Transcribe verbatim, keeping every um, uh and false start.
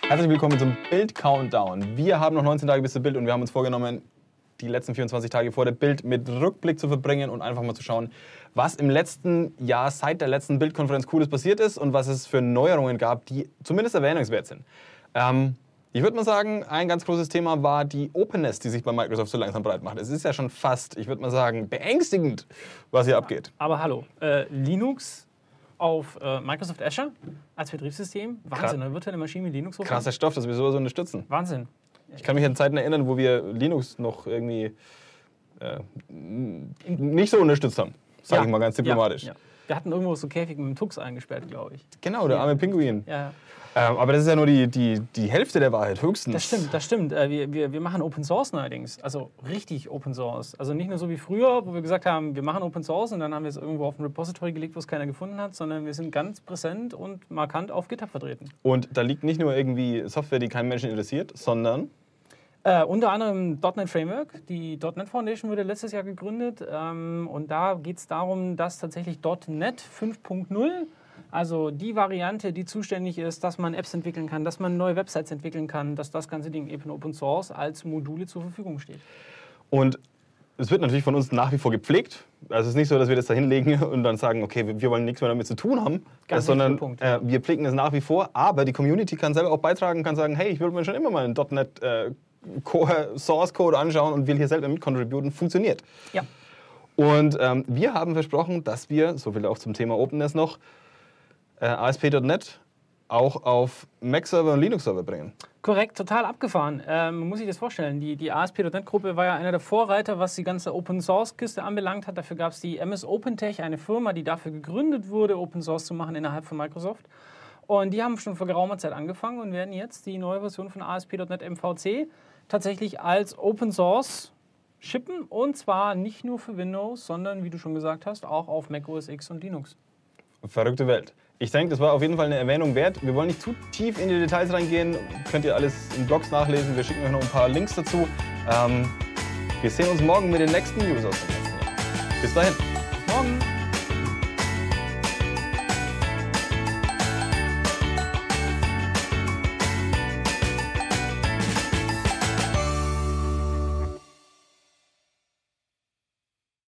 Herzlich willkommen zum Bild-Countdown. Wir haben noch neunzehn Tage bis zur Bild und wir haben uns vorgenommen, die letzten vierundzwanzig Tage vor der Bild mit Rückblick zu verbringen und einfach mal zu schauen, was im letzten Jahr seit der letzten Bildkonferenz Cooles passiert ist und was es für Neuerungen gab, die zumindest erwähnungswert sind. Ähm, ich würde mal sagen, ein ganz großes Thema war die Openness, die sich bei Microsoft so langsam breit macht. Es ist ja schon fast, ich würde mal sagen, beängstigend, was hier abgeht. Aber hallo, äh, Linux auf äh, Microsoft Azure als Betriebssystem, Wahnsinn, eine virtuelle Maschine mit Linux. Krasser Stoff, das wir sowas unterstützen. Wahnsinn. Ich kann mich an Zeiten erinnern, wo wir Linux noch irgendwie äh, nicht so unterstützt haben, sage ja. ich mal ganz diplomatisch. Ja, ja. Wir hatten irgendwo so Käfig mit dem Tux eingesperrt, glaube ich. Genau, der arme Pinguin. Ja. Ähm, aber das ist ja nur die, die, die Hälfte der Wahrheit, höchstens. Das stimmt, das stimmt. Äh, wir, wir, wir machen Open Source neuerdings, also richtig Open Source. Also nicht nur so wie früher, wo wir gesagt haben, wir machen Open Source und dann haben wir es irgendwo auf ein Repository gelegt, wo es keiner gefunden hat, sondern wir sind ganz präsent und markant auf GitHub vertreten. Und da liegt nicht nur irgendwie Software, die keinen Menschen interessiert, sondern... Äh, unter anderem .N E T Framework. Die .N E T Foundation wurde letztes Jahr gegründet ähm, und da geht es darum, dass tatsächlich .N E T fünf Punkt null, also die Variante, die zuständig ist, dass man Apps entwickeln kann, dass man neue Websites entwickeln kann, dass das ganze Ding eben Open Source als Module zur Verfügung steht. Und es wird natürlich von uns nach wie vor gepflegt. Also es ist nicht so, dass wir das da hinlegen und dann sagen, okay, wir wollen nichts mehr damit zu tun haben, Ganz sondern Punkt. äh, wir pflegen es nach wie vor, aber die Community kann selber auch beitragen, kann sagen, hey, ich würde mir schon immer mal einen .N E T äh, Core Source Code anschauen und will hier selber mit contributen, funktioniert. Ja. Und ähm, wir haben versprochen, dass wir, so viel auch zum Thema Openness noch, äh, A S P Punkt N E T auch auf Mac-Server und Linux-Server bringen. Korrekt, total abgefahren. Ähm, man muss sich das vorstellen. Die, die A S P Punkt N E T-Gruppe war ja einer der Vorreiter, was die ganze Open-Source-Kiste anbelangt hat. Dafür gab es die M S OpenTech, eine Firma, die dafür gegründet wurde, Open Source zu machen innerhalb von Microsoft. Und die haben schon vor geraumer Zeit angefangen und werden jetzt die neue Version von A S P Punkt N E T M V C tatsächlich als Open Source shippen. Und zwar nicht nur für Windows, sondern, wie du schon gesagt hast, auch auf Mac O S X und Linux. Verrückte Welt. Ich denke, das war auf jeden Fall eine Erwähnung wert. Wir wollen nicht zu tief in die Details reingehen. Könnt ihr alles in Blogs nachlesen. Wir schicken euch noch ein paar Links dazu. Ähm, wir sehen uns morgen mit den nächsten News aus dem nächsten Jahr. Bis dahin. Bis morgen.